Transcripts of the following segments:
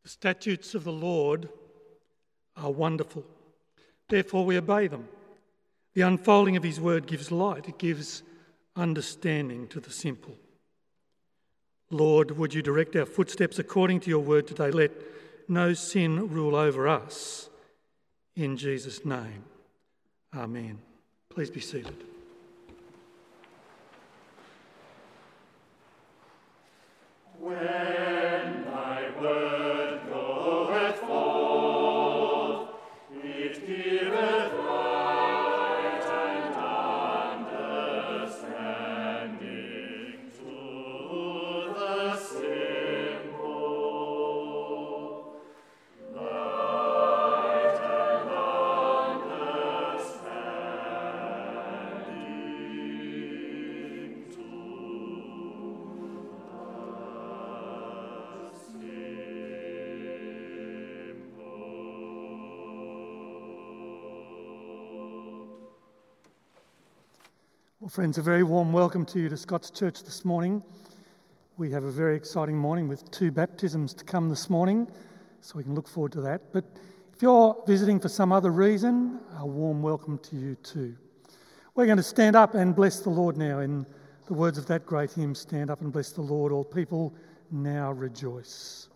The statutes of the Lord are wonderful. Therefore we obey them. The unfolding of his word gives light. It gives understanding to the simple. Lord, would you direct our footsteps according to your word today? Let no sin rule over us. In Jesus' name, amen. Please be seated. When thy word goeth forth, it giveth light and understanding to the simple. Light and understanding to Well, friends, a very warm welcome to you to Scott's Church this morning. We have a very exciting morning with 2 baptisms to come this morning, so we can look forward to that. But if you're visiting for some other reason, a warm welcome to you too. We're going to stand up and bless the Lord now in the words of that great hymn, Stand Up and Bless the Lord, All People Now Rejoice.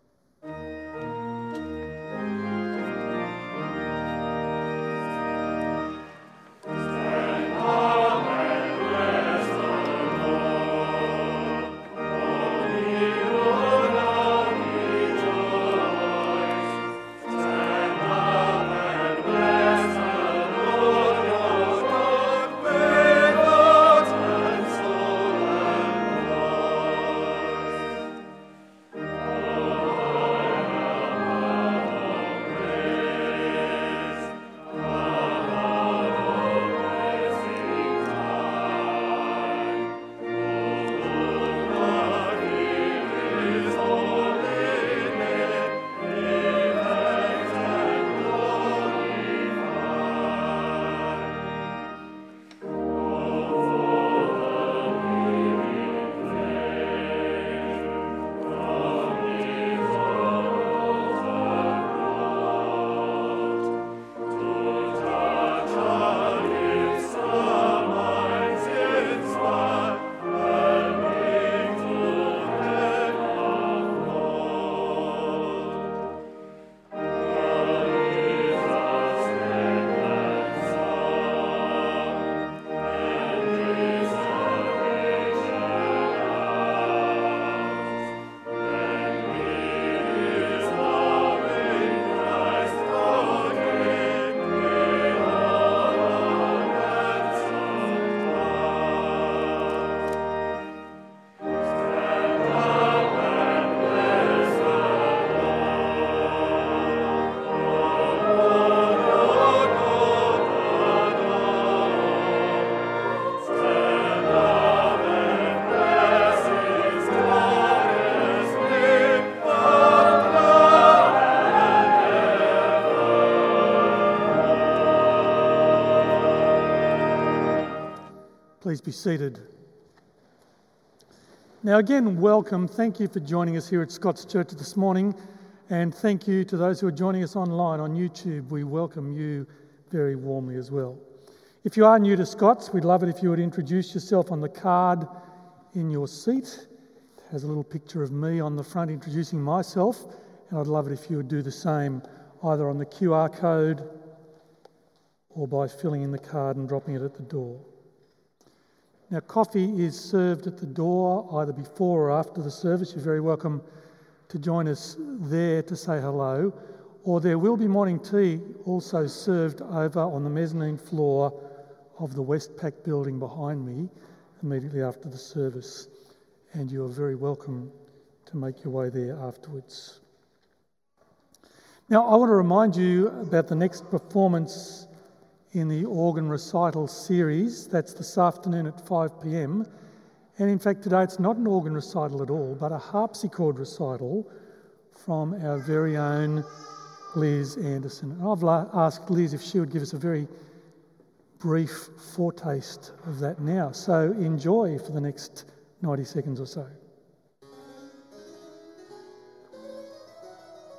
Please be seated. Now again, welcome. Thank you for joining us here at Scott's Church this morning, and thank you to those who are joining us online on YouTube. We welcome you very warmly as well. If you are new to Scott's, we'd love it if you would introduce yourself on the card in your seat. It has a little picture of me on the front introducing myself, and I'd love it if you would do the same either on the QR code or by filling in the card and dropping it at the door. Now, coffee is served at the door either before or after the service. You're very welcome to join us there to say hello. Or there will be morning tea also served over on the mezzanine floor of the Westpac building behind me immediately after the service. And you are very welcome to make your way there afterwards. Now, I want to remind you about the next performance in the organ recital series. That's this afternoon at 5 p.m. And in fact, today it's not an organ recital at all, but a harpsichord recital from our very own Liz Anderson. And I've asked Liz if she would give us a very brief foretaste of that now. So enjoy for the next 90 seconds or so.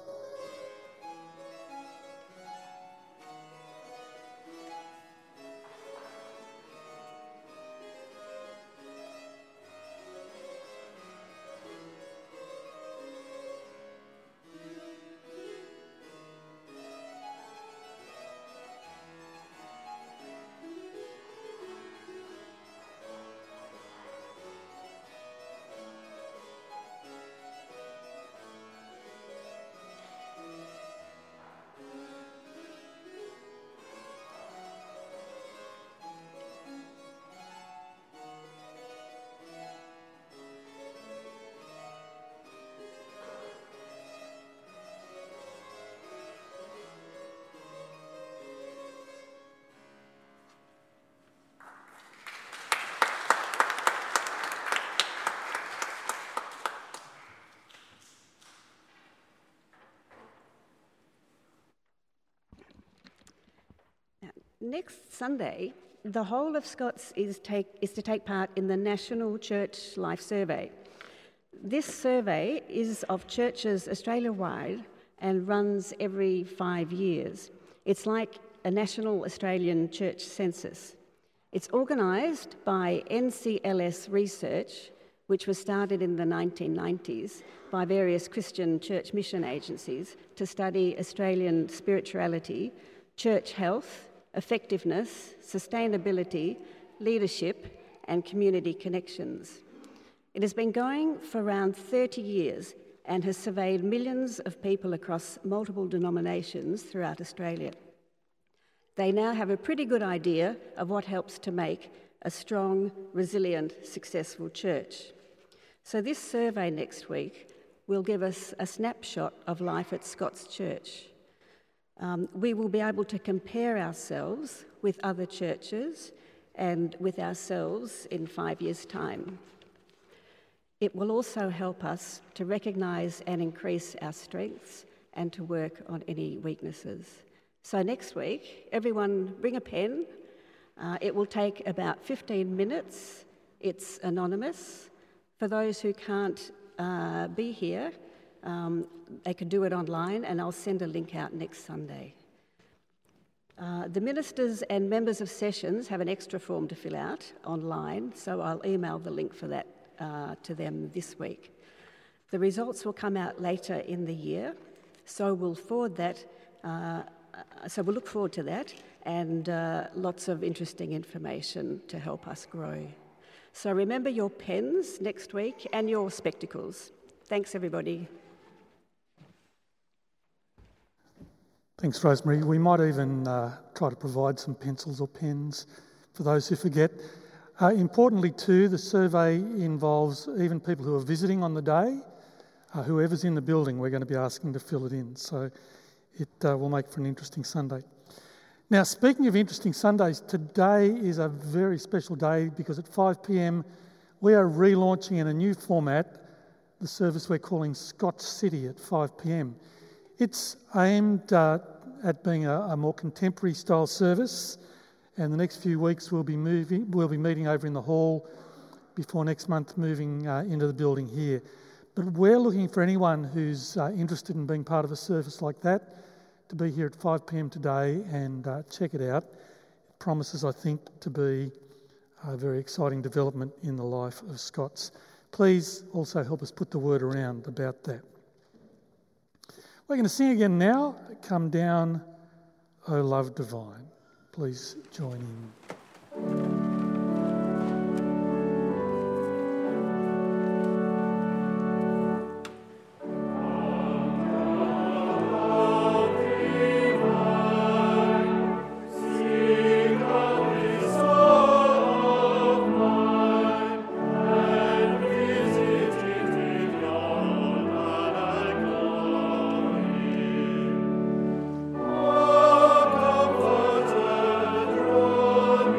Next Sunday, the whole of Scots is to take part in the National Church Life Survey. This survey is of churches Australia-wide and runs every 5 years. It's like a national Australian church census. It's organised by NCLS Research, which was started in the 1990s by various Christian church mission agencies to study Australian spirituality, church health, effectiveness, sustainability, leadership, and community connections. It has been going for around 30 years and has surveyed millions of people across multiple denominations throughout Australia. They now have a pretty good idea of what helps to make a strong, resilient, successful church. So this survey next week will give us a snapshot of life at Scots Church. We will be able to compare ourselves with other churches and with ourselves in 5 years' time. It will also help us to recognise and increase our strengths and to work on any weaknesses. So next week, everyone bring a pen. It will take about 15 minutes. It's anonymous. For those who can't be here, they can do it online, and I'll send a link out next Sunday. The ministers and members of sessions have an extra form to fill out online, so I'll email the link for that to them this week. The results will come out later in the year, so we'll forward that. So we'll look forward to that and lots of interesting information to help us grow. So remember your pens next week and your spectacles. Thanks, everybody. Thanks, Rosemary. We might even try to provide some pencils or pens for those who forget. Importantly too, the survey involves even people who are visiting on the day. Whoever's in the building, we're going to be asking to fill it in. So it will make for an interesting Sunday. Now, speaking of interesting Sundays, today is a very special day because at 5 p.m. we are relaunching in a new format the service we're calling Scots City at 5 p.m. It's aimed at being a more contemporary style service, and the next few weeks we'll be meeting over in the hall before next month moving into the building here. But we're looking for anyone who's interested in being part of a service like that to be here at 5 p.m. today and check it out. It promises, I think, to be a very exciting development in the life of Scots. Please also help us put the word around about that. We're going to sing again now, Come Down, O Love Divine. Please join in. Comforter, draw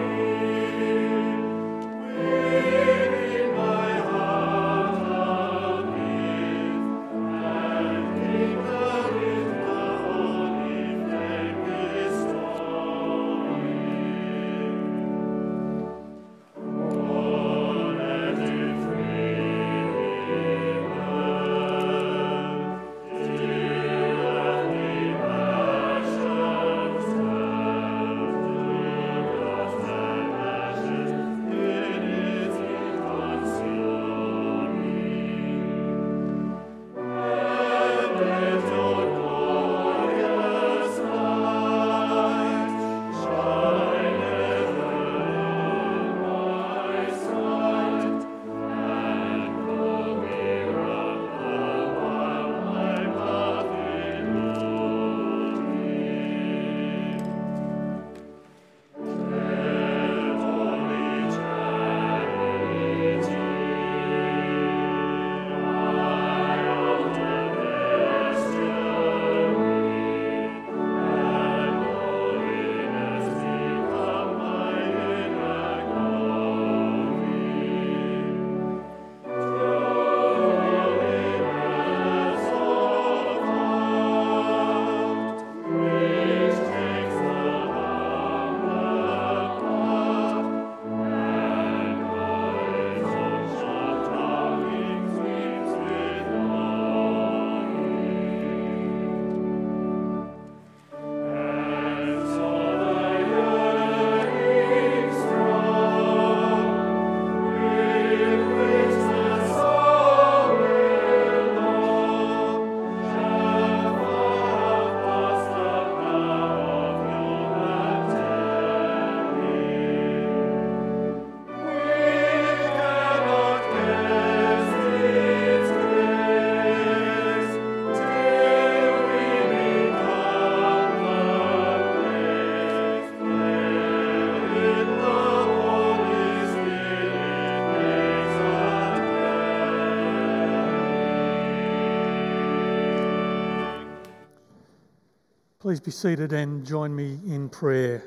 Please be seated and join me in prayer.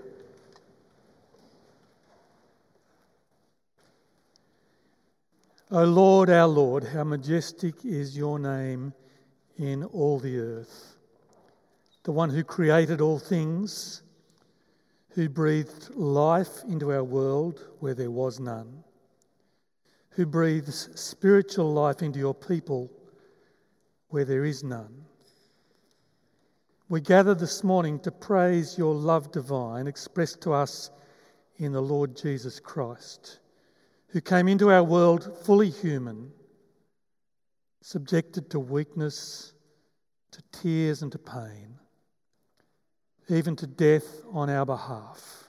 O Lord, our Lord, how majestic is your name in all the earth. The one who created all things, who breathed life into our world where there was none, who breathes spiritual life into your people where there is none. We gather this morning to praise your love divine expressed to us in the Lord Jesus Christ, who came into our world fully human, subjected to weakness, to tears and to pain, even to death on our behalf,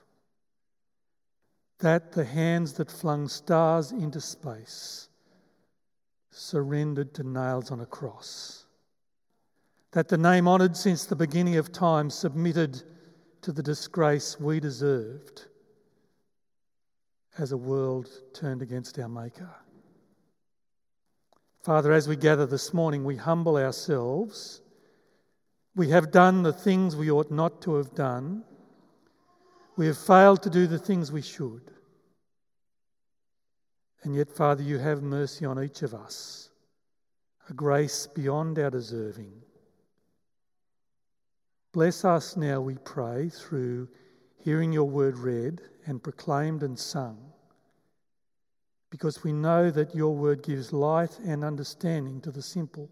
that the hands that flung stars into space surrendered to nails on a cross, that the name honoured since the beginning of time submitted to the disgrace we deserved as a world turned against our Maker. Father, as we gather this morning, we humble ourselves. We have done the things we ought not to have done. We have failed to do the things we should. And yet, Father, you have mercy on each of us, a grace beyond our deserving. Bless us now, we pray, through hearing your word read and proclaimed and sung, because we know that your word gives light and understanding to the simple.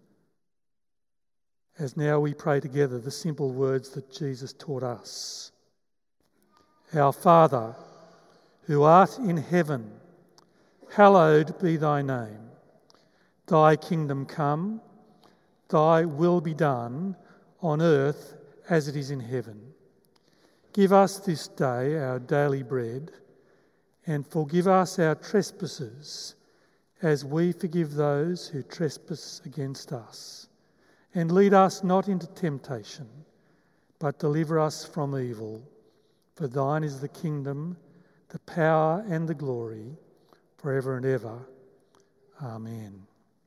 As now we pray together the simple words that Jesus taught us. Our Father, who art in heaven, hallowed be thy name. Thy kingdom come, thy will be done on earth as it is in heaven. Give us this day our daily bread, and forgive us our trespasses, as we forgive those who trespass against us. And lead us not into temptation, but deliver us from evil. For thine is the kingdom, the power and the glory, forever and ever. Amen.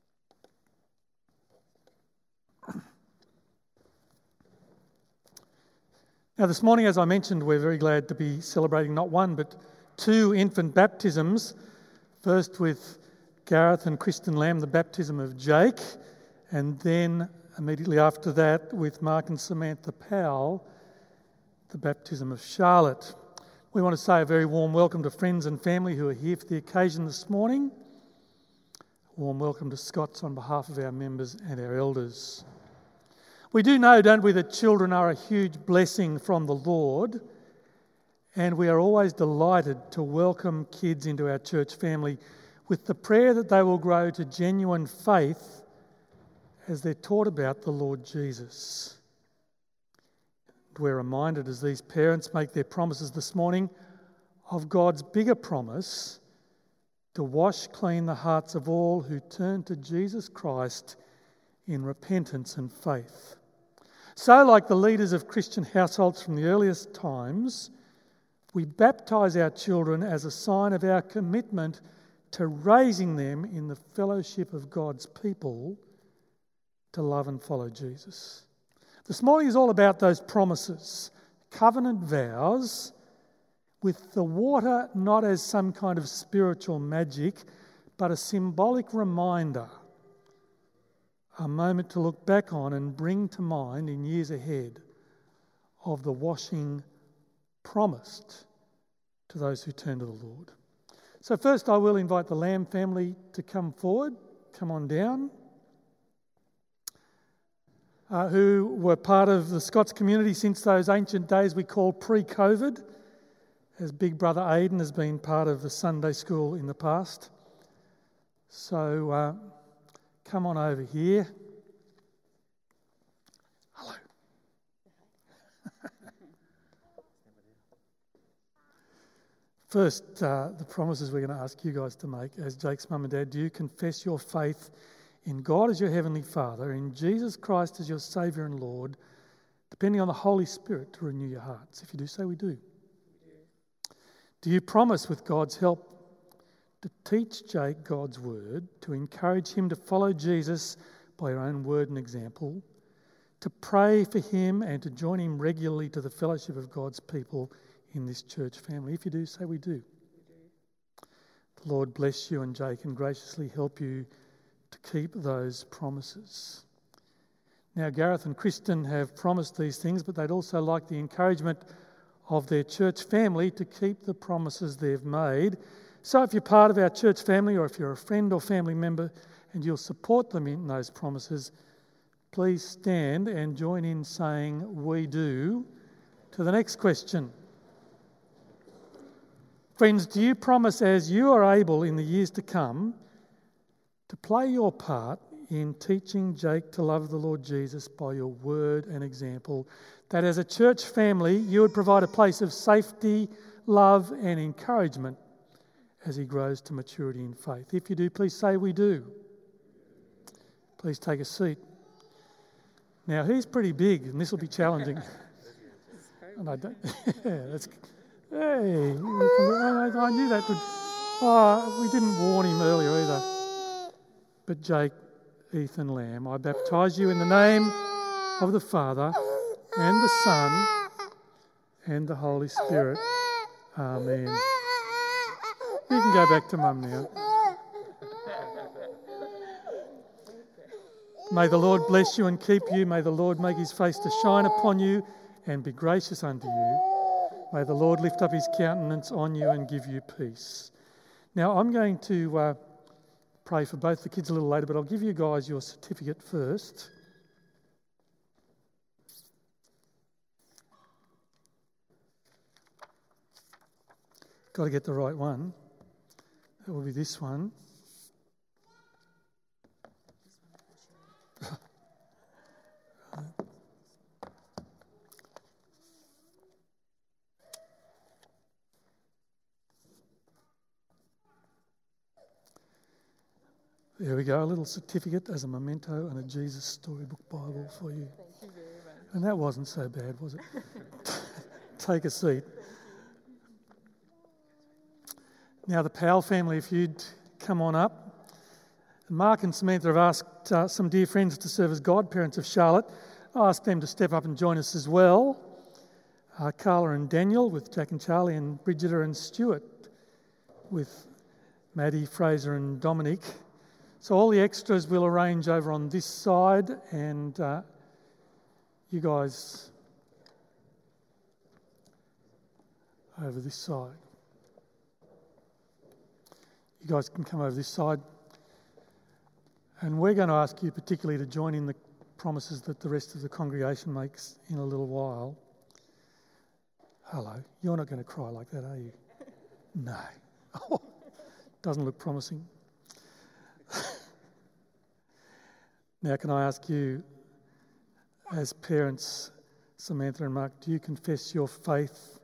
Now this morning, as I mentioned, we're very glad to be celebrating not one but two infant baptisms. First with Gareth and Kristen Lamb, the baptism of Jake, and then immediately after that with Mark and Samantha Powell, the baptism of Charlotte. We want to say a very warm welcome to friends and family who are here for the occasion this morning. A warm welcome to Scots on behalf of our members and our elders. We do know, don't we, that children are a huge blessing from the Lord, and we are always delighted to welcome kids into our church family with the prayer that they will grow to genuine faith as they're taught about the Lord Jesus. We're reminded as these parents make their promises this morning of God's bigger promise to wash clean the hearts of all who turn to Jesus Christ in repentance and faith. So, like the leaders of Christian households from the earliest times, we baptise our children as a sign of our commitment to raising them in the fellowship of God's people to love and follow Jesus. This morning is all about those promises, covenant vows, with the water not as some kind of spiritual magic, but a symbolic reminder, a moment to look back on and bring to mind in years ahead of the washing promised to those who turn to the Lord. So first I will invite the Lamb family to come forward, come on down, who were part of the Scots community since those ancient days we call pre-COVID, as Big Brother Aidan has been part of the Sunday school in the past. So come on over here. Hello. First, the promises we're going to ask you guys to make as Jake's mum and dad. Do you confess your faith in God as your Heavenly Father, in Jesus Christ as your Saviour and Lord, depending on the Holy Spirit to renew your hearts? If you do so, we do. Do you promise, with God's help, to teach Jake God's word, to encourage him to follow Jesus by your own word and example, to pray for him and to join him regularly to the fellowship of God's people in this church family? If you do, say we do. The Lord bless you and Jake and graciously help you to keep those promises. Now, Gareth and Kristen have promised these things, but they'd also like the encouragement of their church family to keep the promises they've made. So if you're part of our church family, or if you're a friend or family member and you'll support them in those promises, please stand and join in saying "we do" to the next question. Friends, do you promise, as you are able in the years to come, to play your part in teaching Jake to love the Lord Jesus by your word and example, that as a church family you would provide a place of safety, love and encouragement as he grows to maturity in faith? If you do, please say "we do." Please take a seat. Now, he's pretty big and this will be challenging. And I don't, I knew that would... we didn't warn him earlier either. But Jake Ethan Lamb, I baptise you in the name of the Father and the Son and the Holy Spirit. Amen. You can go back to Mum now. May the Lord bless you and keep you. May the Lord make his face to shine upon you and be gracious unto you. May the Lord lift up his countenance on you and give you peace. Now, I'm going to pray for both the kids a little later, but I'll give you guys your certificate first. Got to get the right one. That will be this one. There we go, a little certificate as a memento and a Jesus Storybook Bible for you. Thank you very much. And that wasn't so bad, was it? Take a seat. Now, the Powell family, if you'd come on up. Mark and Samantha have asked some dear friends to serve as godparents of Charlotte. I asked them to step up and join us as well. Carla and Daniel with Jack and Charlie, and Bridgetta and Stuart with Maddie, Fraser and Dominic. So all the extras we'll arrange over on this side, and you guys over this side. You guys can come over this side. And we're going to ask you particularly to join in the promises that the rest of the congregation makes in a little while. Hello, you're not going to cry like that, are you? No. Doesn't look promising. Now, can I ask you, as parents, Samantha and Mark, do you confess your faith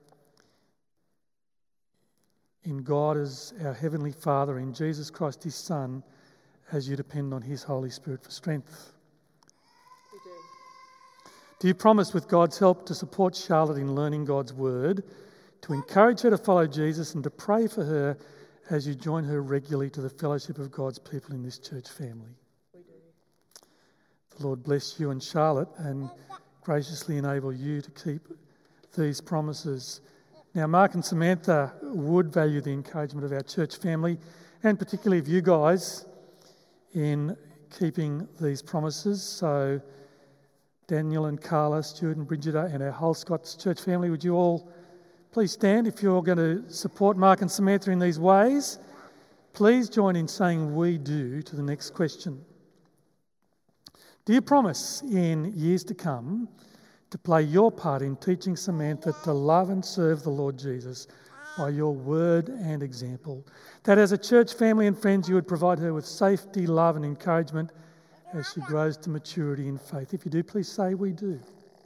in God as our Heavenly Father, in Jesus Christ, His Son, as you depend on His Holy Spirit for strength? We do. Do you promise, with God's help, to support Charlotte in learning God's Word, to encourage her to follow Jesus and to pray for her as you join her regularly to the fellowship of God's people in this church family? We do. The Lord bless you and Charlotte and graciously enable you to keep these promises. Now, Mark and Samantha would value the encouragement of our church family, and particularly of you guys, in keeping these promises. So Daniel and Carla, Stuart and Bridgetta and our whole Scots church family, would you all please stand if you're going to support Mark and Samantha in these ways? Please join in saying "we do" to the next question. Do you promise in years to come to play your part in teaching Samantha to love and serve the Lord Jesus by your word and example? That as a church family and friends you would provide her with safety, love and encouragement as she grows to maturity in faith? If you do, please say "we do."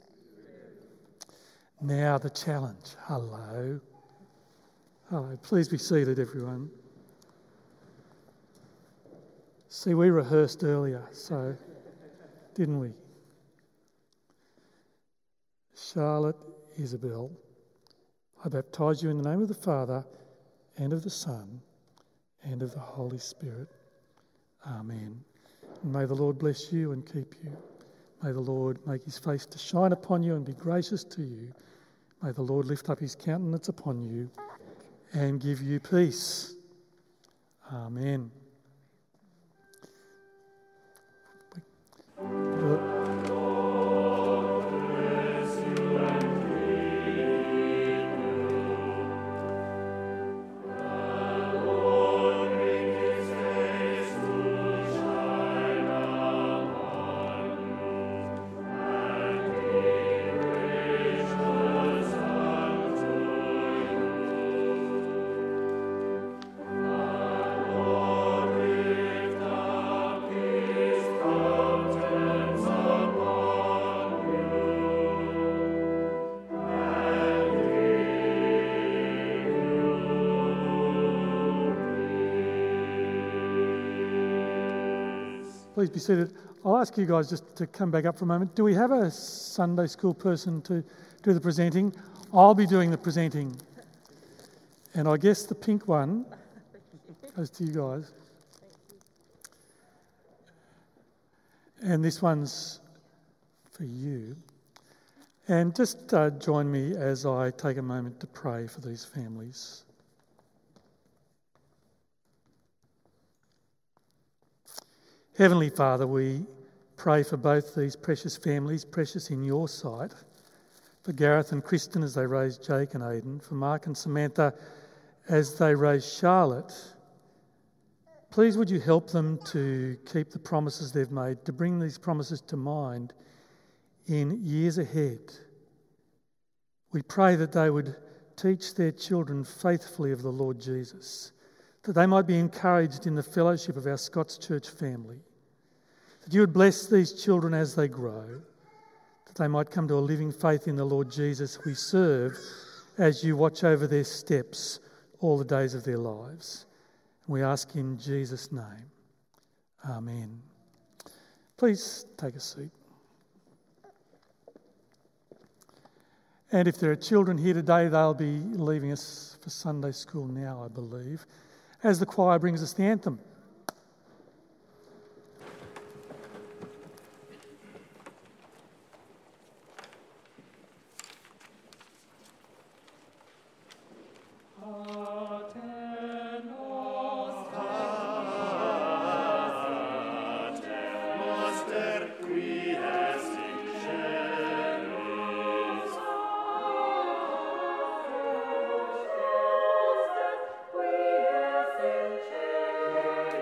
Now the challenge. Hello. Hello. Please be seated, everyone. See, we rehearsed earlier, so didn't we? Charlotte Isabel, I baptise you in the name of the Father and of the Son and of the Holy Spirit. Amen. And may the Lord bless you and keep you. May the Lord make his face to shine upon you and be gracious to you. May the Lord lift up his countenance upon you and give you peace. Amen. Please be seated. I'll ask you guys just to come back up for a moment. Do we have a Sunday school person to do the presenting? I'll be doing the presenting. And I guess the pink one goes to you guys. And this one's for you. And just join me as I take a moment to pray for these families. Heavenly Father, we pray for both these precious families, precious in your sight, for Gareth and Kristen as they raise Jake and Aidan, for Mark and Samantha as they raise Charlotte. Please would you help them to keep the promises they've made, to bring these promises to mind in years ahead. We pray that they would teach their children faithfully of the Lord Jesus, that they might be encouraged in the fellowship of our Scots Church family, that you would bless these children as they grow, that they might come to a living faith in the Lord Jesus we serve as you watch over their steps all the days of their lives. We ask in Jesus' name. Amen. Please take a seat. And if there are children here today, they'll be leaving us for Sunday school now, I believe, as the choir brings us the anthem. Thank you.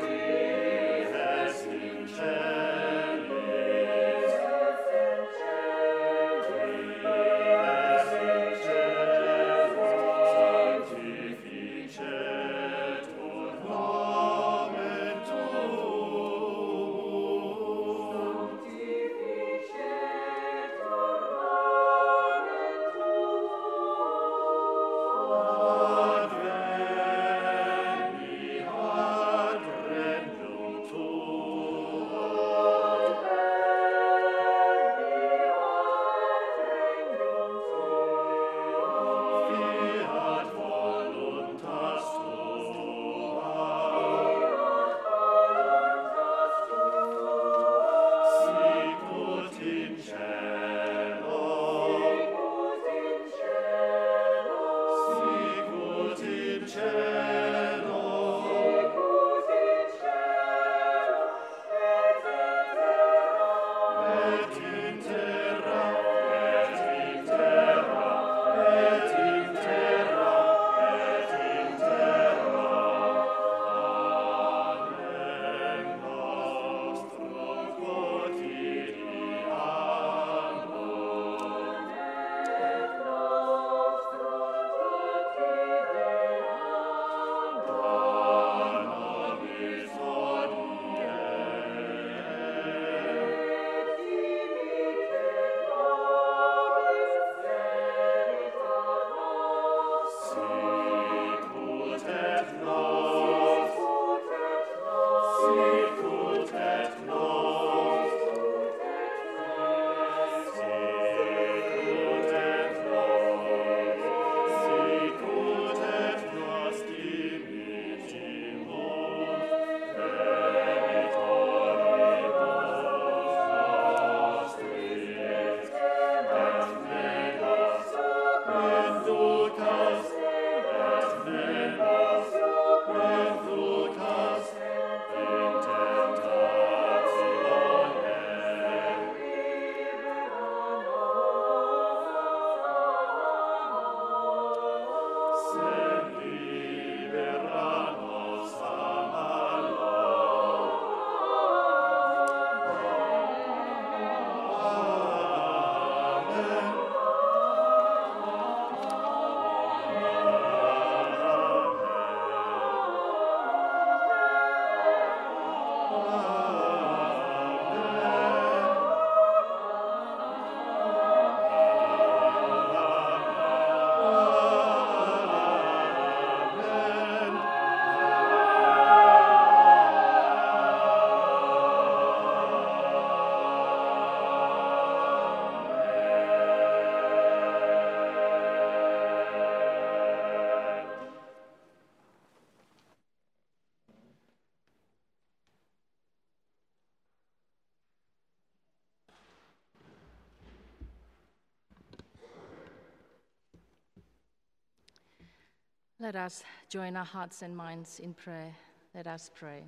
Let us join our hearts and minds in prayer. Let us pray.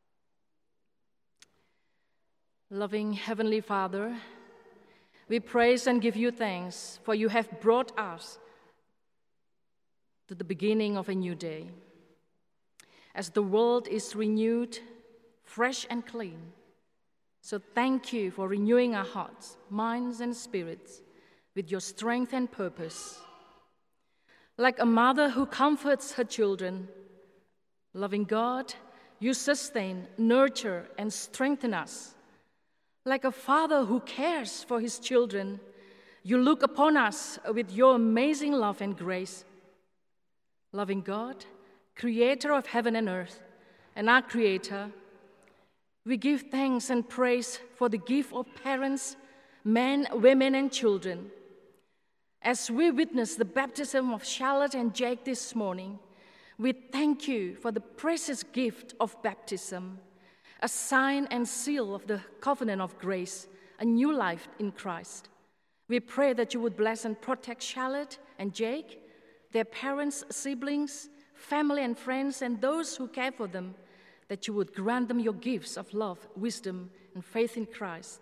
Loving Heavenly Father, we praise and give you thanks, for you have brought us to the beginning of a new day. As the world is renewed, fresh and clean, so thank you for renewing our hearts, minds, and spirits with your strength and purpose. Like a mother who comforts her children, loving God, you sustain, nurture, and strengthen us. Like a father who cares for his children, you look upon us with your amazing love and grace. Loving God, creator of heaven and earth, and our creator, we give thanks and praise for the gift of parents, men, women, and children. As we witness the baptism of Charlotte and Jake this morning, we thank you for the precious gift of baptism, a sign and seal of the covenant of grace, a new life in Christ. We pray that you would bless and protect Charlotte and Jake, their parents, siblings, family and friends, and those who care for them, that you would grant them your gifts of love, wisdom, and faith in Christ.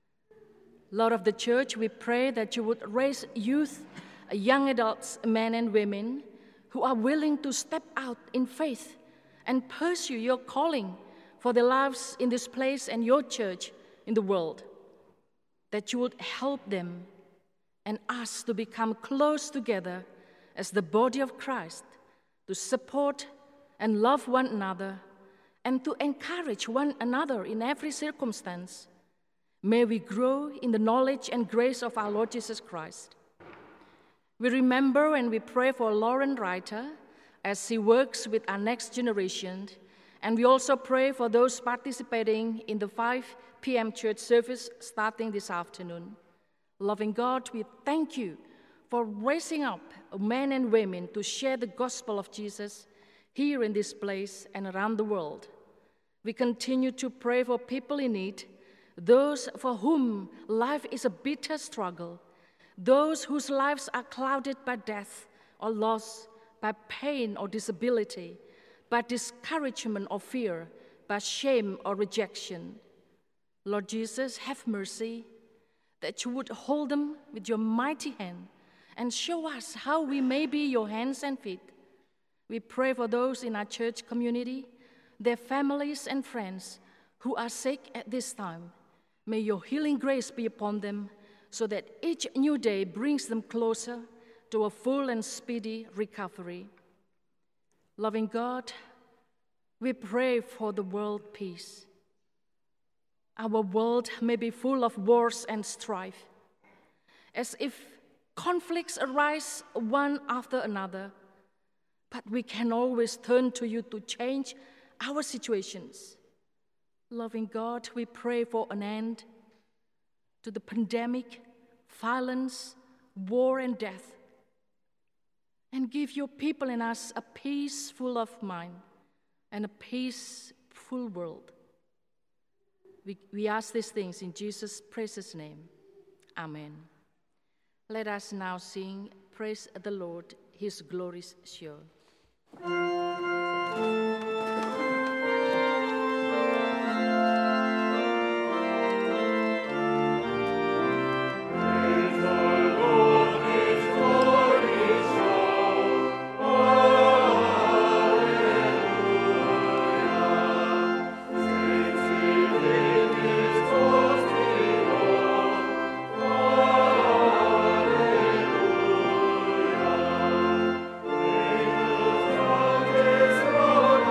Lord of the church, we pray that you would raise youth, young adults, men and women, who are willing to step out in faith and pursue your calling for their lives in this place and your church in the world, that you would help them and us to become close together as the body of Christ, to support and love one another and to encourage one another in every circumstance. May we grow in the knowledge and grace of our Lord Jesus Christ. We remember and we pray for Lauren Reiter as he works with our next generation, and we also pray for those participating in the 5 p.m. church service starting this afternoon. Loving God, we thank you for raising up men and women to share the gospel of Jesus here in this place and around the world. We continue to pray for people in need, those for whom life is a bitter struggle, those whose lives are clouded by death or loss, by pain or disability, by discouragement or fear, by shame or rejection. Lord Jesus, have mercy, that you would hold them with your mighty hand and show us how we may be your hands and feet. We pray for those in our church community, their families and friends who are sick at this time. May your healing grace be upon them so that each new day brings them closer to a full and speedy recovery. Loving God, we pray for the world peace. Our world may be full of wars and strife, as if conflicts arise one after another, but we can always turn to you to change our situations. Loving God, we pray for an end to the pandemic, violence, war, and death, and give your people and us a peace full of mind and a peaceful world. We ask these things in Jesus' precious name. Amen. Let us now sing, Praise the Lord, His glory is sure. Lord,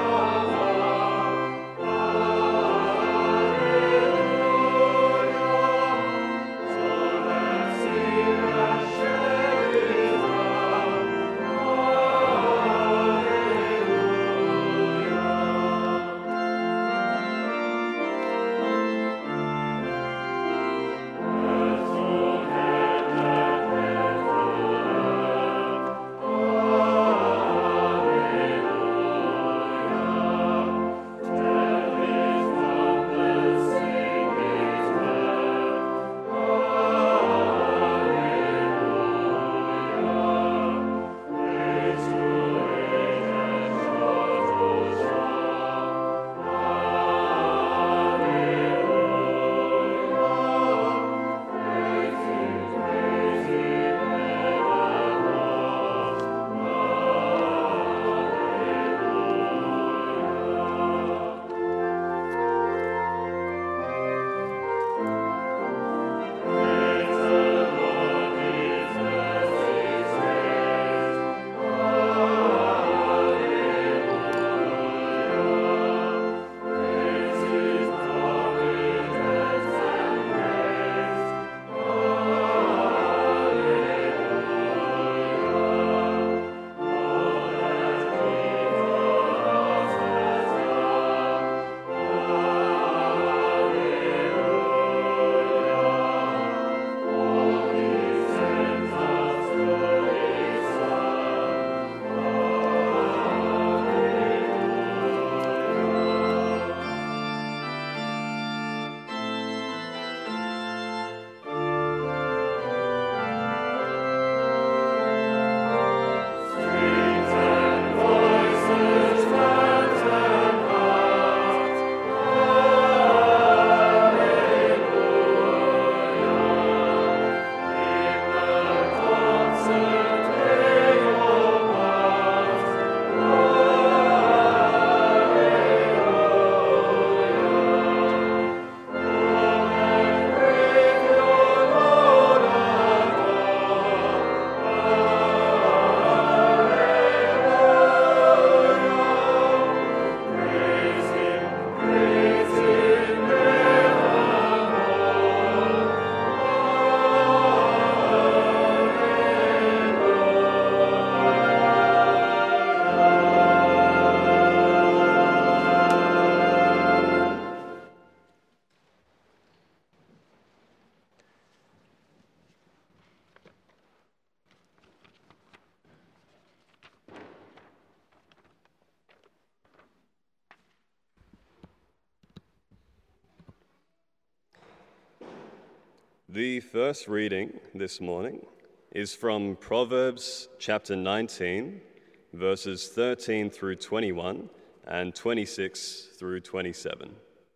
The first reading this morning is from Proverbs chapter 19, verses 13 through 21 and 26 through 27.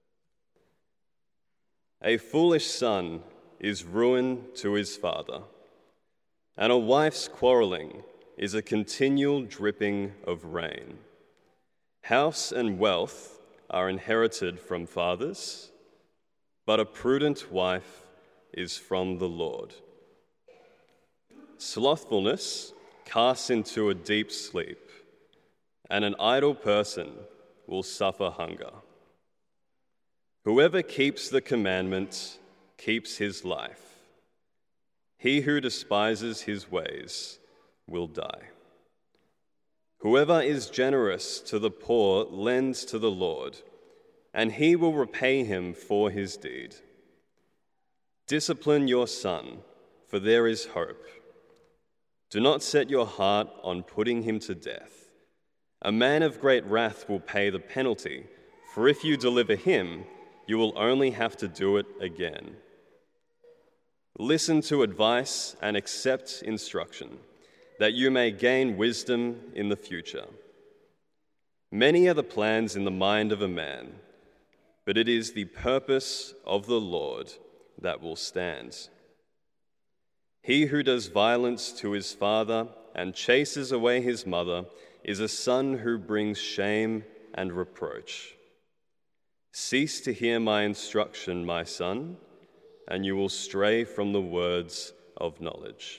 A foolish son is ruin to his father, and a wife's quarreling is a continual dripping of rain. House and wealth are inherited from fathers, but a prudent wife is from the Lord. Slothfulness casts into a deep sleep, and an idle person will suffer hunger. Whoever keeps the commandment keeps his life. He who despises his ways will die. Whoever is generous to the poor lends to the Lord, and he will repay him for his deed. Discipline your son, for there is hope. Do not set your heart on putting him to death. A man of great wrath will pay the penalty, for if you deliver him, you will only have to do it again. Listen to advice and accept instruction, that you may gain wisdom in the future. Many are the plans in the mind of a man, but it is the purpose of the Lord that will stand. He who does violence to his father and chases away his mother is a son who brings shame and reproach. Cease to hear my instruction, my son, and you will stray from the words of knowledge.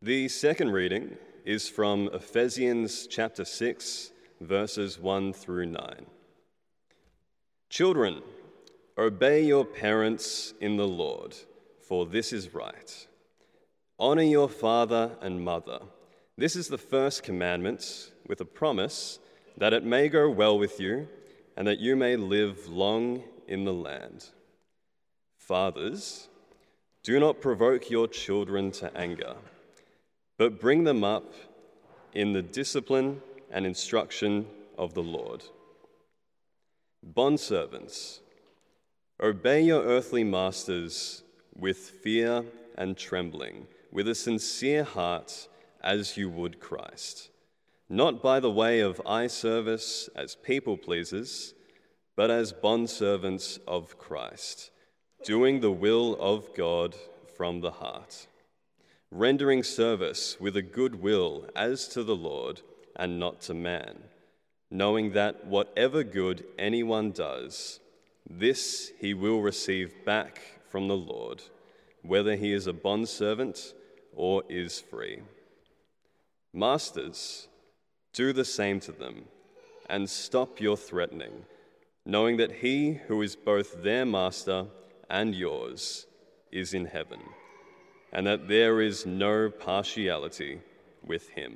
The second reading is from Ephesians chapter 6, verses 1 through 9. Children, obey your parents in the Lord, for this is right. Honor your father and mother. This is the first commandment, with a promise that it may go well with you and that you may live long in the land. Fathers, do not provoke your children to anger, but bring them up in the discipline and instruction of the Lord. Bondservants, obey your earthly masters with fear and trembling, with a sincere heart as you would Christ, not by the way of eye service as people pleasers, but as bondservants of Christ, doing the will of God from the heart, rendering service with a good will as to the Lord and not to man, knowing that whatever good anyone does, this he will receive back from the Lord, whether he is a bondservant or is free. Masters, do the same to them, and stop your threatening, knowing that he who is both their master and yours is in heaven, and that there is no partiality with him.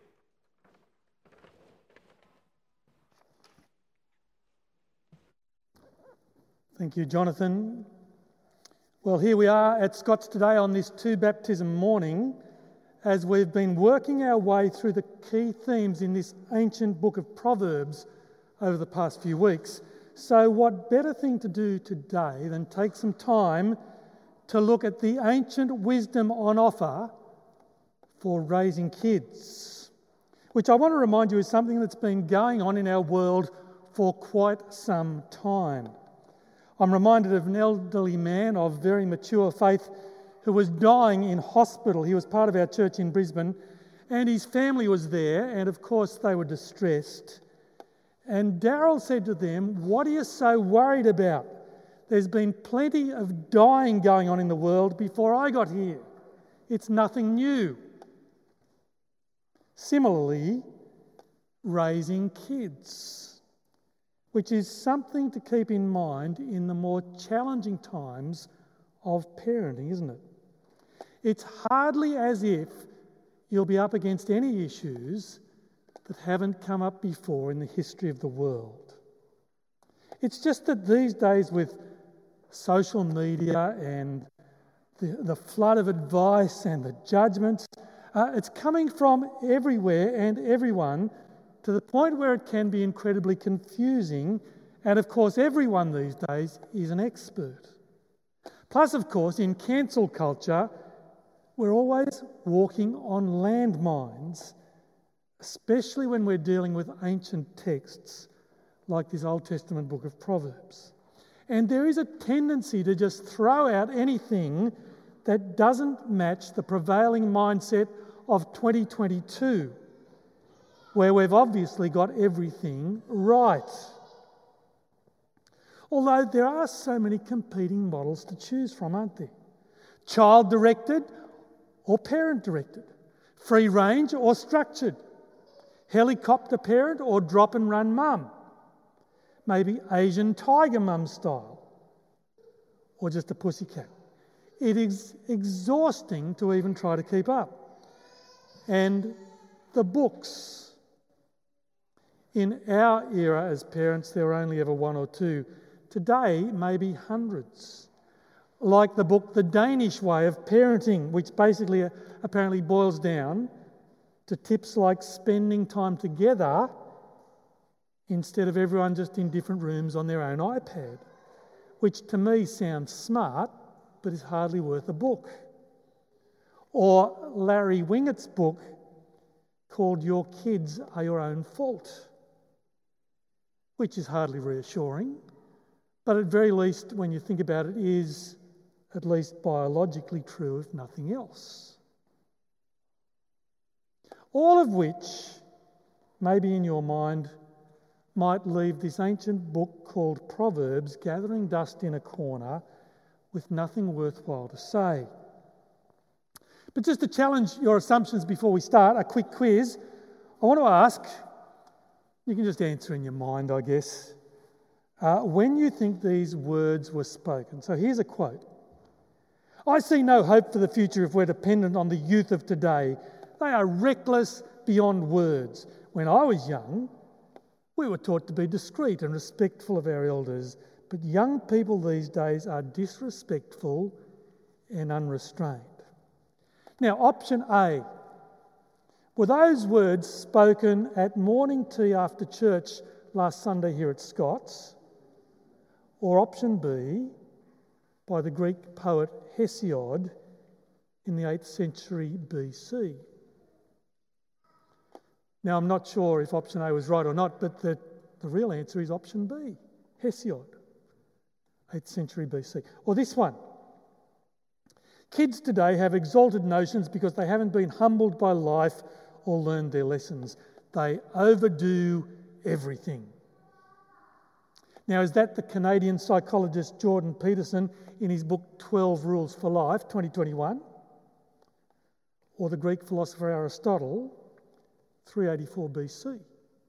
Thank you, Jonathan. Well, here we are at Scots today on this two baptism morning as we've been working our way through the key themes in this ancient book of Proverbs over the past few weeks. So what better thing to do today than take some time to look at the ancient wisdom on offer for raising kids, which I want to remind you is something that's been going on in our world for quite some time. I'm reminded of an elderly man of very mature faith who was dying in hospital. He was part of our church in Brisbane, and his family was there, and of course they were distressed. And Darryl said to them, "What are you so worried about? There's been plenty of dying going on in the world before I got here. It's nothing new." Similarly, raising kids, which is something to keep in mind in the more challenging times of parenting, isn't it? It's hardly as if you'll be up against any issues that haven't come up before in the history of the world. It's just that these days with social media and the flood of advice and the judgments, it's coming from everywhere and everyone to the point where it can be incredibly confusing, and of course everyone these days is an expert. Plus, of course, in cancel culture, we're always walking on landmines, especially when we're dealing with ancient texts like this Old Testament book of Proverbs. And there is a tendency to just throw out anything that doesn't match the prevailing mindset of 2022, where we've obviously got everything right. Although there are so many competing models to choose from, aren't there? Child-directed or parent-directed, free range or structured, helicopter parent or drop-and-run mum, maybe Asian tiger mum style, or just a pussycat. It is exhausting to even try to keep up. And the books. In our era as parents, there were only ever one or two. Today, maybe hundreds. Like the book The Danish Way of Parenting, which basically apparently boils down to tips like spending time together instead of everyone just in different rooms on their own iPad, which to me sounds smart, but is hardly worth a book. Or Larry Wingett's book called Your Kids Are Your Own Fault, which is hardly reassuring, but at very least, when you think about it, is at least biologically true, if nothing else. All of which, maybe in your mind, might leave this ancient book called Proverbs gathering dust in a corner with nothing worthwhile to say. But just to challenge your assumptions before we start, a quick quiz. I want to ask, you can just answer in your mind, I guess, when you think these words were spoken. So here's a quote. I see no hope for the future if we're dependent on the youth of today. They are reckless beyond words. When I was young, we were taught to be discreet and respectful of our elders, but young people these days are disrespectful and unrestrained. Now, option A. Were those words spoken at morning tea after church last Sunday here at Scott's? Or option B, by the Greek poet Hesiod in the 8th century BC? Now, I'm not sure if option A was right or not, but the real answer is option B, Hesiod, 8th century BC. Or this one. Kids today have exalted notions because they haven't been humbled by life or learned their lessons. They overdo everything. Now, is that the Canadian psychologist Jordan Peterson in his book 12 Rules for Life, 2021? Or the Greek philosopher Aristotle, 384 BC?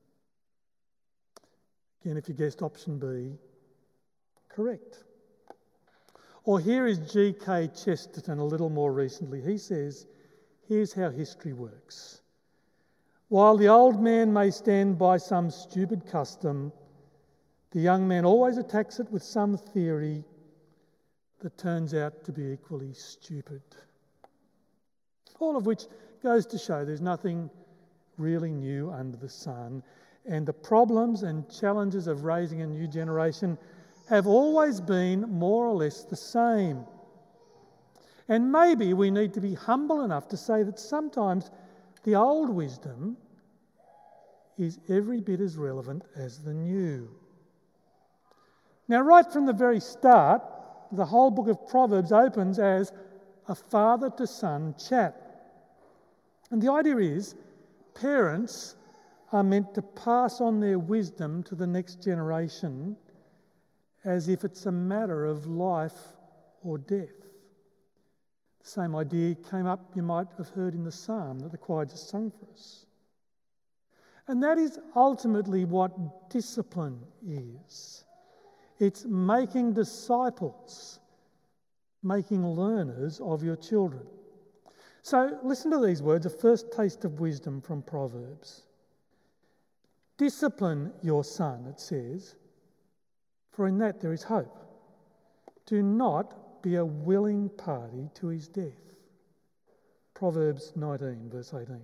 Again, if you guessed option B, correct. Or here is G.K. Chesterton a little more recently. He says, here's how history works. While the old man may stand by some stupid custom, the young man always attacks it with some theory that turns out to be equally stupid. All of which goes to show there's nothing really new under the sun, and the problems and challenges of raising a new generation have always been more or less the same. And maybe we need to be humble enough to say that sometimes the old wisdom is every bit as relevant as the new. Now, right from the very start, the whole book of Proverbs opens as a father-to-son chat. And the idea is parents are meant to pass on their wisdom to the next generation as if it's a matter of life or death. The same idea came up, you might have heard in the psalm that the choir just sung for us. And that is ultimately what discipline is. It's making disciples, making learners of your children. So listen to these words, a first taste of wisdom from Proverbs. Discipline your son, it says, for in that there is hope. Do not be a willing party to his death. Proverbs 19, verse 18.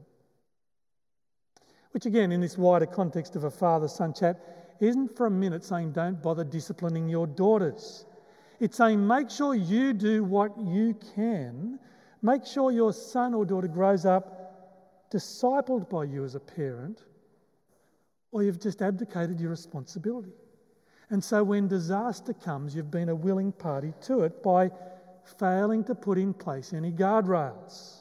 Which again, in this wider context of a father-son chat, isn't for a minute saying don't bother disciplining your daughters. It's saying make sure you do what you can. Make sure your son or daughter grows up discipled by you as a parent, or you've just abdicated your responsibility. And so when disaster comes, you've been a willing party to it by failing to put in place any guardrails.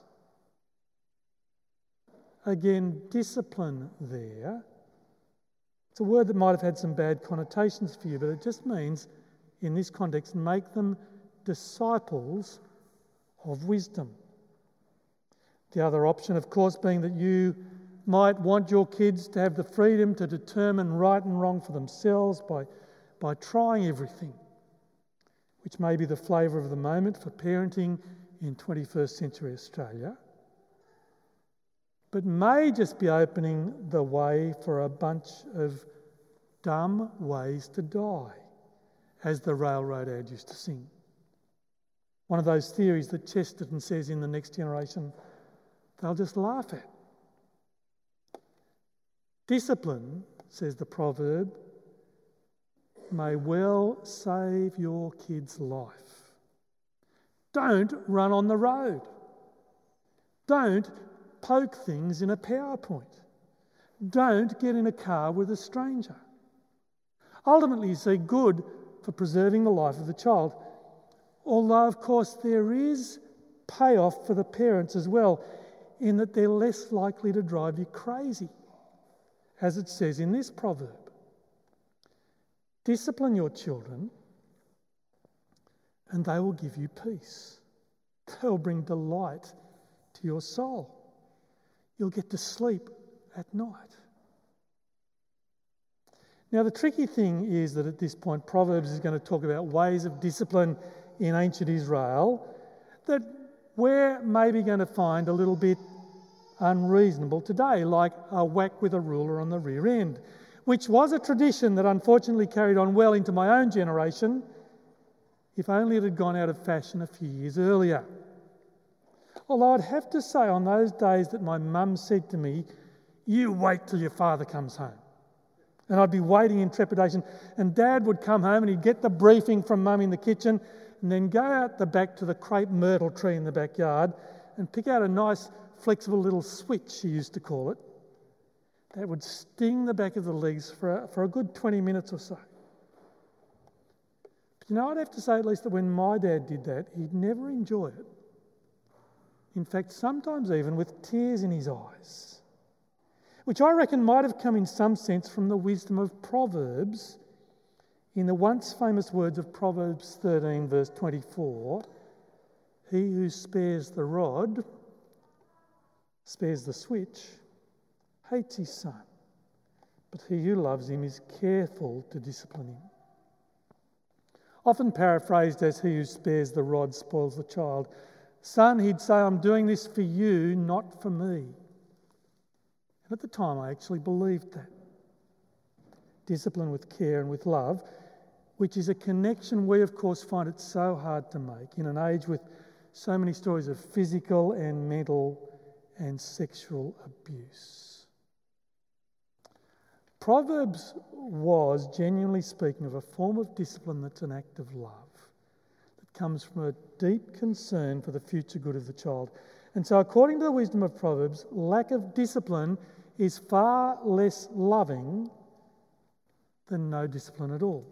Again, discipline there. It's a word that might have had some bad connotations for you, but it just means, in this context, make them disciples of wisdom. The other option, of course, being that you might want your kids to have the freedom to determine right and wrong for themselves by trying everything, which may be the flavour of the moment for parenting in 21st century Australia, but may just be opening the way for a bunch of dumb ways to die, as the railroad ad used to sing. One of those theories that Chesterton says in The Next Generation, they'll just laugh at. Discipline, says the proverb, may well save your kid's life. Don't run on the road. Don't poke things in a PowerPoint. Don't get in a car with a stranger. Ultimately, you see, good for preserving the life of the child. Although, of course, there is payoff for the parents as well, in that they're less likely to drive you crazy, as it says in this proverb. Discipline your children, and they will give you peace. They will bring delight to your soul. You'll get to sleep at night. Now, the tricky thing is that at this point, Proverbs is going to talk about ways of discipline in ancient Israel that we're maybe going to find a little bit unreasonable today, like a whack with a ruler on the rear end, which was a tradition that unfortunately carried on well into my own generation, if only it had gone out of fashion a few years earlier. Although I'd have to say, on those days that my mum said to me, "You wait till your father comes home," and I'd be waiting in trepidation, and Dad would come home and he'd get the briefing from Mum in the kitchen and then go out the back to the crepe myrtle tree in the backyard and pick out a nice flexible little switch, she used to call it, that would sting the back of the legs for a good 20 minutes or so. But I'd have to say at least that when my dad did that, he'd never enjoy it. In fact, sometimes even with tears in his eyes, which I reckon might have come in some sense from the wisdom of Proverbs in the once famous words of Proverbs 13 verse 24, "He who spares the rod, spares the switch, hates his son, but he who loves him is careful to discipline him." Often paraphrased as "he who spares the rod spoils the child." Son, he'd say, "I'm doing this for you, not for me." And at the time, I actually believed that. Discipline with care and with love, which is a connection we, of course, find it so hard to make in an age with so many stories of physical and mental and sexual abuse. Proverbs was, genuinely speaking, of a form of discipline that's an act of love, that comes from a deep concern for the future good of the child. And so, according to the wisdom of Proverbs, lack of discipline is far less loving than no discipline at all.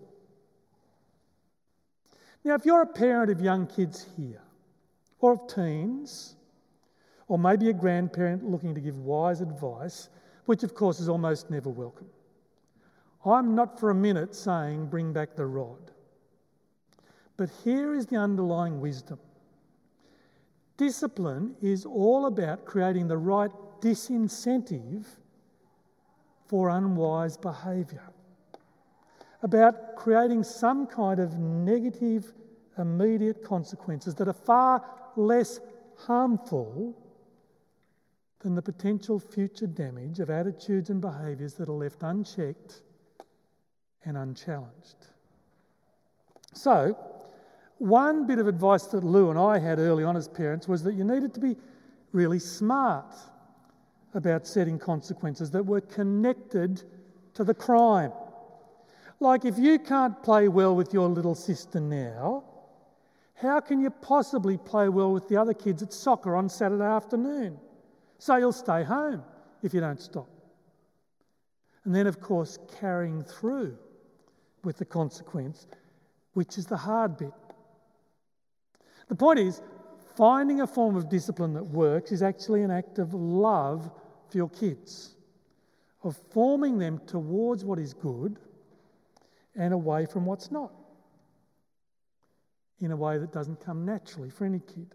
Now, if you're a parent of young kids here, or of teens, or maybe a grandparent looking to give wise advice, which of course is almost never welcome, I'm not for a minute saying bring back the rod. But here is the underlying wisdom. Discipline is all about creating the right disincentive for unwise behaviour, about creating some kind of negative immediate consequences that are far less harmful than the potential future damage of attitudes and behaviours that are left unchecked and unchallenged. So, one bit of advice that Lou and I had early on as parents was that you needed to be really smart about setting consequences that were connected to the crime. Like, if you can't play well with your little sister now, how can you possibly play well with the other kids at soccer on Saturday afternoon? So you'll stay home if you don't stop. And then, of course, carrying through with the consequence, which is the hard bit. The point is, finding a form of discipline that works is actually an act of love for your kids, of forming them towards what is good and away from what's not, in a way that doesn't come naturally for any kid.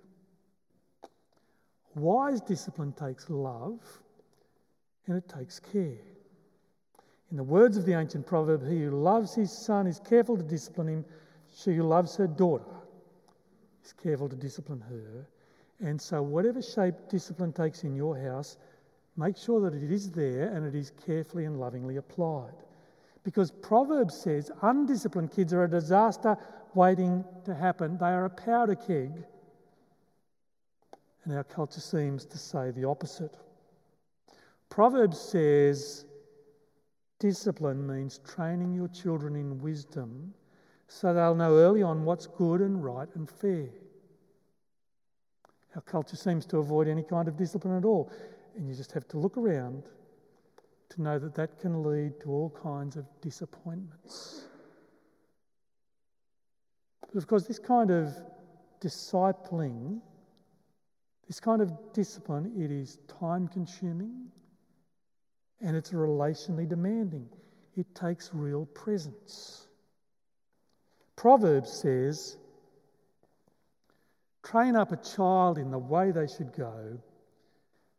Wise discipline takes love and it takes care. In the words of the ancient proverb, he who loves his son is careful to discipline him. She who loves her daughter is careful to discipline her. And so whatever shape discipline takes in your house, make sure that it is there and it is carefully and lovingly applied. Because Proverbs says undisciplined kids are a disaster waiting to happen. They are a powder keg. And our culture seems to say the opposite. Proverbs says discipline means training your children in wisdom so they'll know early on what's good and right and fair. Our culture seems to avoid any kind of discipline at all. And you just have to look around to know that that can lead to all kinds of disappointments. But of course, this kind of discipling, this kind of discipline, it is time-consuming and it's relationally demanding. It takes real presence. Proverbs says, train up a child in the way they should go,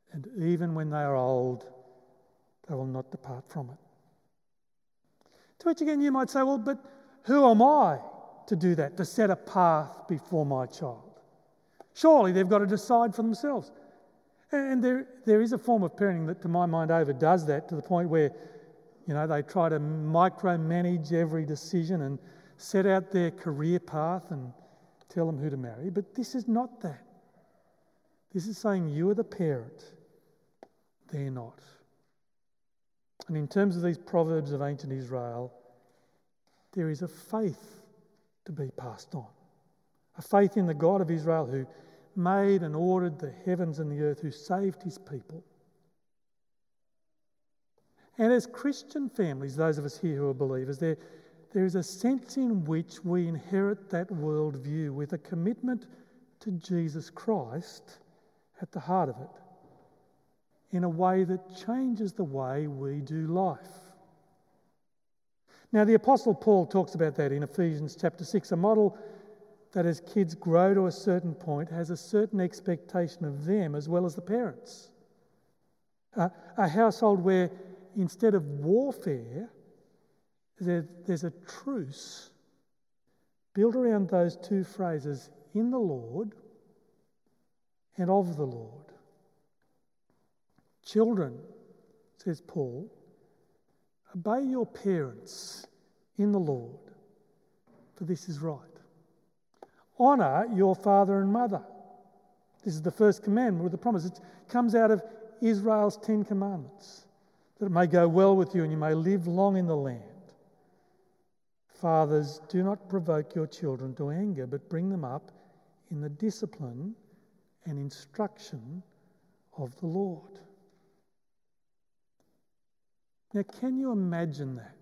and even when they are old, they will not depart from it. To which again you might say, well, but who am I to do that, to set a path before my child? Surely they've got to decide for themselves. And there is a form of parenting that, to my mind, overdoes that to the point where, they try to micromanage every decision and set out their career path and tell them who to marry. But this is not that. This is saying you are the parent, they're not. And in terms of these proverbs of ancient Israel, there is a faith to be passed on. A faith in the God of Israel who made and ordered the heavens and the earth, who saved his people. And as Christian families, those of us here who are believers, there is a sense in which we inherit that worldview with a commitment to Jesus Christ at the heart of it, in a way that changes the way we do life. Now, the Apostle Paul talks about that in Ephesians chapter 6, a model that as kids grow to a certain point has a certain expectation of them as well as the parents. A household where instead of warfare, there's a truce built around those two phrases, in the Lord and of the Lord. Children, says Paul, obey your parents in the Lord, for this is right. Honour your father and mother. This is the first commandment with the promise. It comes out of Israel's 10 Commandments, that it may go well with you and you may live long in the land. Fathers, do not provoke your children to anger, but bring them up in the discipline and instruction of the Lord. Now, can you imagine that?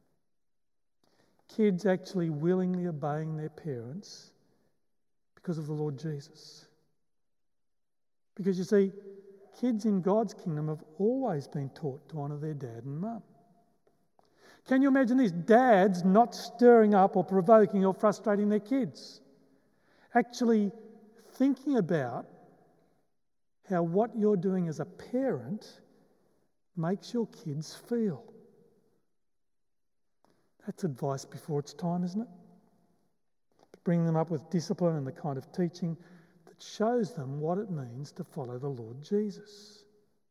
Kids actually willingly obeying their parents because of the Lord Jesus. Because you see, kids in God's kingdom have always been taught to honour their dad and mum. Can you imagine this? Dads not stirring up or provoking or frustrating their kids. Actually thinking about how what you're doing as a parent makes your kids feel. That's advice before its time, isn't it? Bring them up with discipline and the kind of teaching that shows them what it means to follow the Lord Jesus.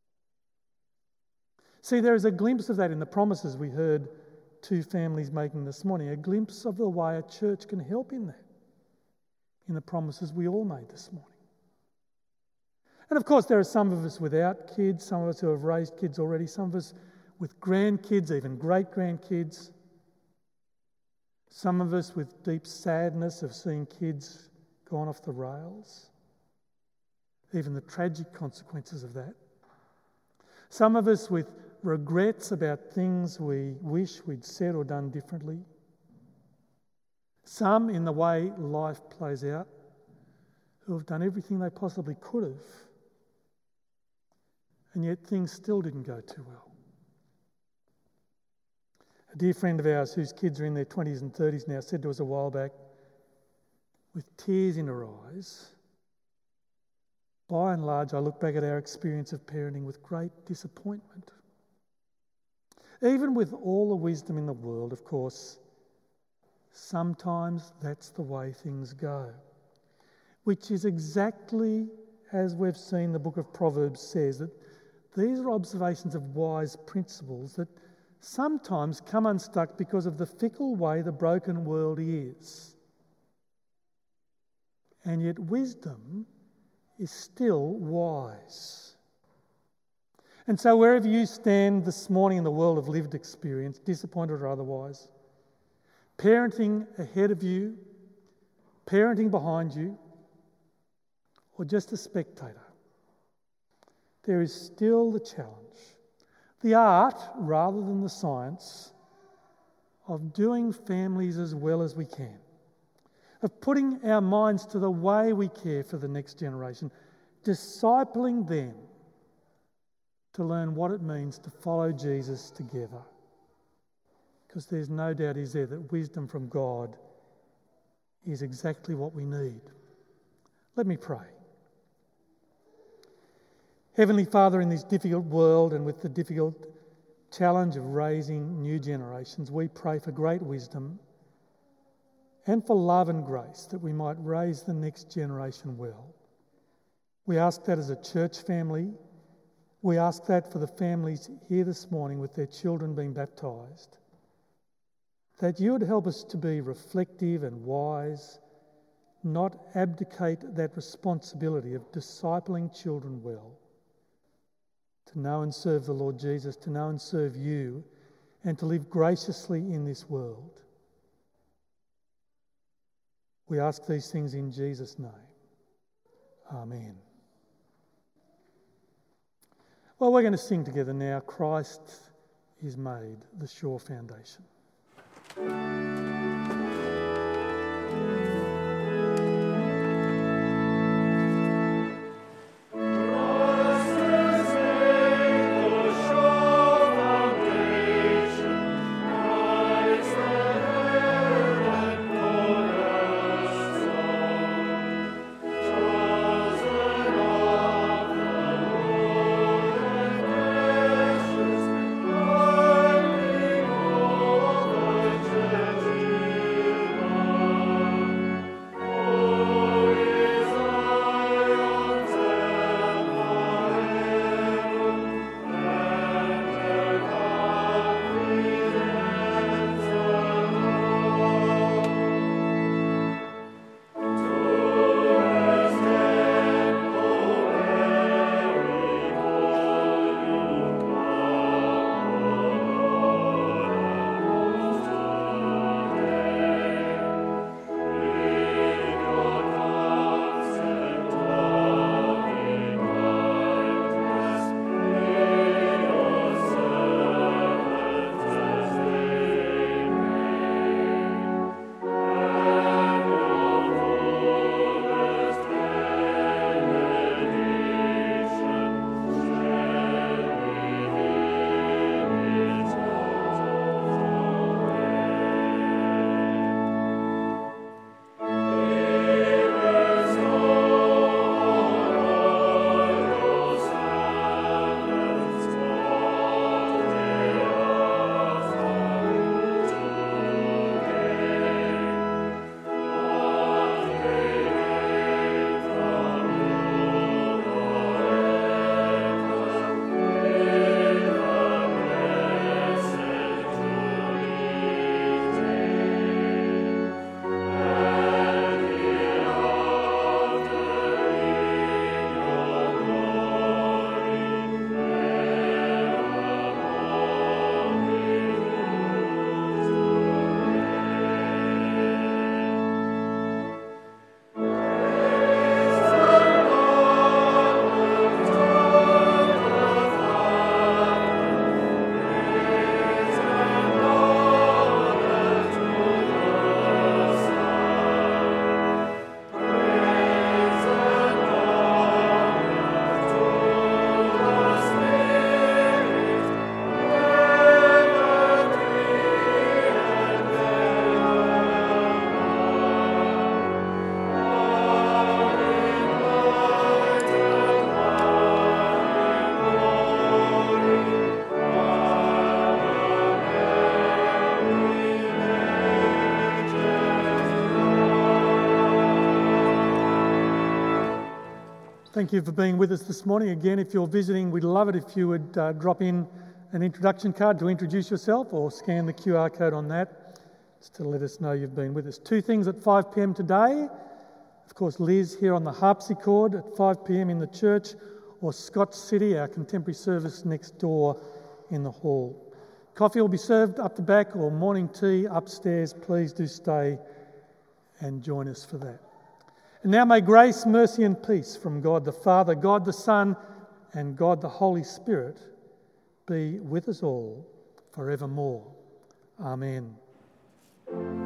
See, there is a glimpse of that in the promises we heard two families making this morning, a glimpse of the way a church can help in that, in the promises we all made this morning. And of course, there are some of us without kids, some of us who have raised kids already, some of us with grandkids, even great-grandkids. Some of us with deep sadness of seeing kids gone off the rails, even the tragic consequences of that. Some of us with regrets about things we wish we'd said or done differently. Some in the way life plays out, who have done everything they possibly could have, and yet things still didn't go too well. A dear friend of ours whose kids are in their 20s and 30s now said to us a while back, with tears in her eyes, by and large, I look back at our experience of parenting with great disappointment. Even with all the wisdom in the world, of course, sometimes that's the way things go, which is exactly as we've seen the book of Proverbs says, that these are observations of wise principles that sometimes come unstuck because of the fickle way the broken world is. And yet wisdom is still wise. And so wherever you stand this morning in the world of lived experience, disappointed or otherwise, parenting ahead of you, parenting behind you, or just a spectator, there is still the challenge, the art rather than the science, of doing families as well as we can, of putting our minds to the way we care for the next generation, discipling them to learn what it means to follow Jesus together. Because there's no doubt, is there, that wisdom from God is exactly what we need. Let me pray. Heavenly Father, in this difficult world and with the difficult challenge of raising new generations, we pray for great wisdom and for love and grace that we might raise the next generation well. We ask that as a church family. We ask that for the families here this morning with their children being baptised, that you would help us to be reflective and wise, not abdicate that responsibility of discipling children well, to know and serve the Lord Jesus, to know and serve you, and to live graciously in this world. We ask these things in Jesus' name. Amen. Well, we're going to sing together now, Christ is made the sure foundation. Thank you for being with us this morning. Again, if you're visiting, we'd love it if you would drop in an introduction card to introduce yourself or scan the QR code on that just to let us know you've been with us. 2 things at 5 p.m. today. Of course, Liz here on the harpsichord at 5 p.m. in the church, or Scott City, our contemporary service next door in the hall. Coffee will be served up the back or morning tea upstairs. Please do stay and join us for that. And now may grace, mercy and peace from God the Father, God the Son and God the Holy Spirit be with us all forevermore. Amen.